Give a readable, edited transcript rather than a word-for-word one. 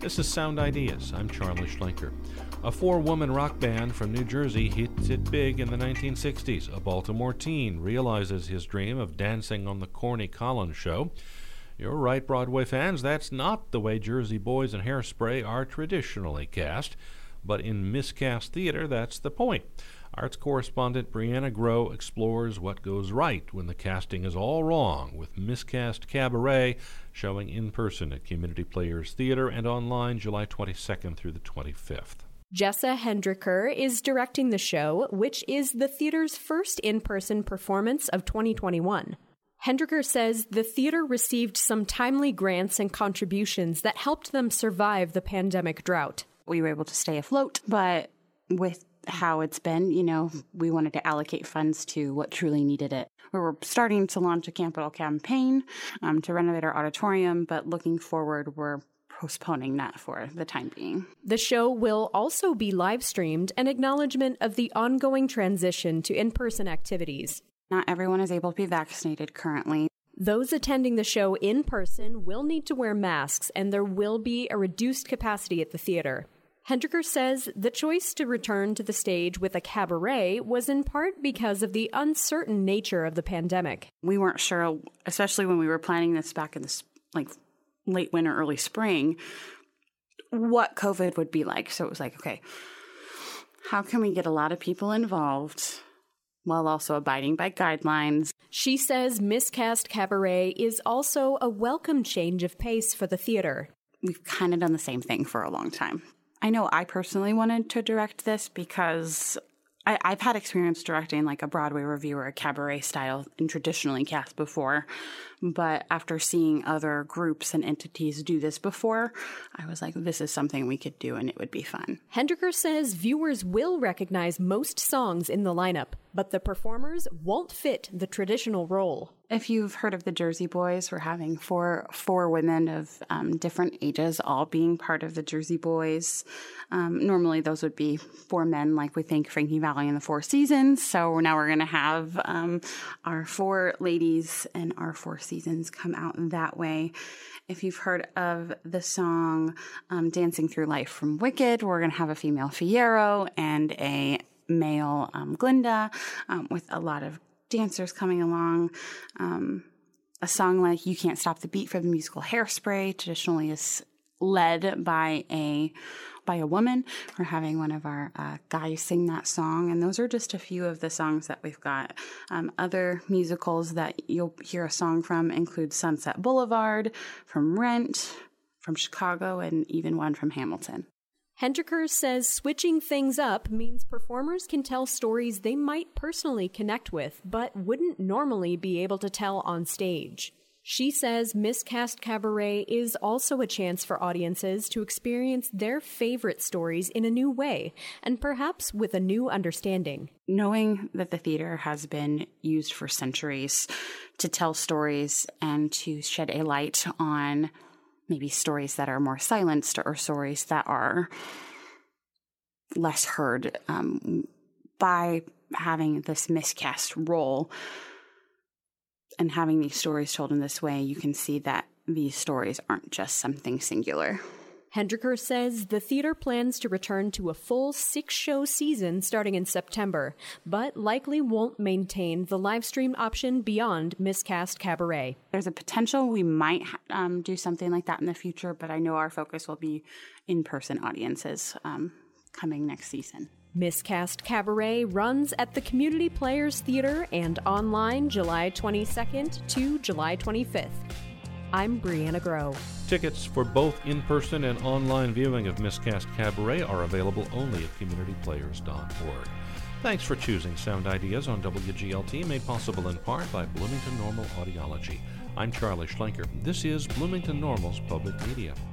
This is Sound Ideas. I'm Charlie Schlenker. A four-woman rock band from New Jersey hits it big in the 1960s. A Baltimore teen realizes his dream of dancing on the Corny Collins Show. You're right, Broadway fans, that's not the way Jersey Boys and Hairspray are traditionally cast. But in miscast theater, that's the point. Arts correspondent Brianna Grow explores what goes right when the casting is all wrong, with Miscast Cabaret showing in person at Community Players Theater and online July 22nd through the 25th. Jessa Hendricker is directing the show, which is the theater's first in-person performance of 2021. Hendricker says the theater received some timely grants and contributions that helped them survive the pandemic drought. We were able to stay afloat, but with how it's been, we wanted to allocate funds to what truly needed it. We were starting to launch a capital campaign to renovate our auditorium, but looking forward, we're postponing that for the time being. The show will also be live streamed, an acknowledgement of the ongoing transition to in-person activities. Not everyone is able to be vaccinated currently. Those attending the show in person will need to wear masks, and there will be a reduced capacity at the theater. Hendricker says the choice to return to the stage with a cabaret was in part because of the uncertain nature of the pandemic. We weren't sure, especially when we were planning this back in the late winter, early spring, what COVID would be like. So it was like, okay, how can we get a lot of people involved while also abiding by guidelines? She says Miscast Cabaret is also a welcome change of pace for the theater. We've kind of done the same thing for a long time. I know I personally wanted to direct this because I've had experience directing like a Broadway review or a cabaret style and traditionally cast before. But after seeing other groups and entities do this before, I was like, this is something we could do and it would be fun. Hendricker says viewers will recognize most songs in the lineup, but the performers won't fit the traditional role. If you've heard of the Jersey Boys, we're having four women of different ages all being part of the Jersey Boys. Normally those would be four men like we think Frankie Valli and the Four Seasons. So now we're going to have our four ladies and our Four Seasons come out that way. If you've heard of the song Dancing Through Life from Wicked, we're going to have a female Fiyero and a male Glinda with a lot of dancers coming along. A song like You Can't Stop the Beat for the musical Hairspray traditionally is led by a woman. We're having one of our guys sing that song, and those are just a few of the songs that we've got. Other musicals that you'll hear a song from include Sunset Boulevard, from Rent, from Chicago, and even one from Hamilton. Hendricker says switching things up means performers can tell stories they might personally connect with, but wouldn't normally be able to tell on stage. She says Miscast Cabaret is also a chance for audiences to experience their favorite stories in a new way, and perhaps with a new understanding. Knowing that the theater has been used for centuries to tell stories and to shed a light on maybe stories that are more silenced or stories that are less heard, by having this miscast role and having these stories told in this way, you can see that these stories aren't just something singular. Hendricker says the theater plans to return to a full 6-show season starting in September, but likely won't maintain the live stream option beyond Miscast Cabaret. There's a potential we might do something like that in the future, but I know our focus will be in-person audiences coming next season. Miscast Cabaret runs at the Community Players Theater and online July 22nd to July 25th. I'm Brianna Grow. Tickets for both in-person and online viewing of Miscast Cabaret are available only at communityplayers.org. Thanks for choosing Sound Ideas on WGLT, made possible in part by Bloomington Normal Audiology. I'm Charlie Schlenker. This is Bloomington Normal's Public Media.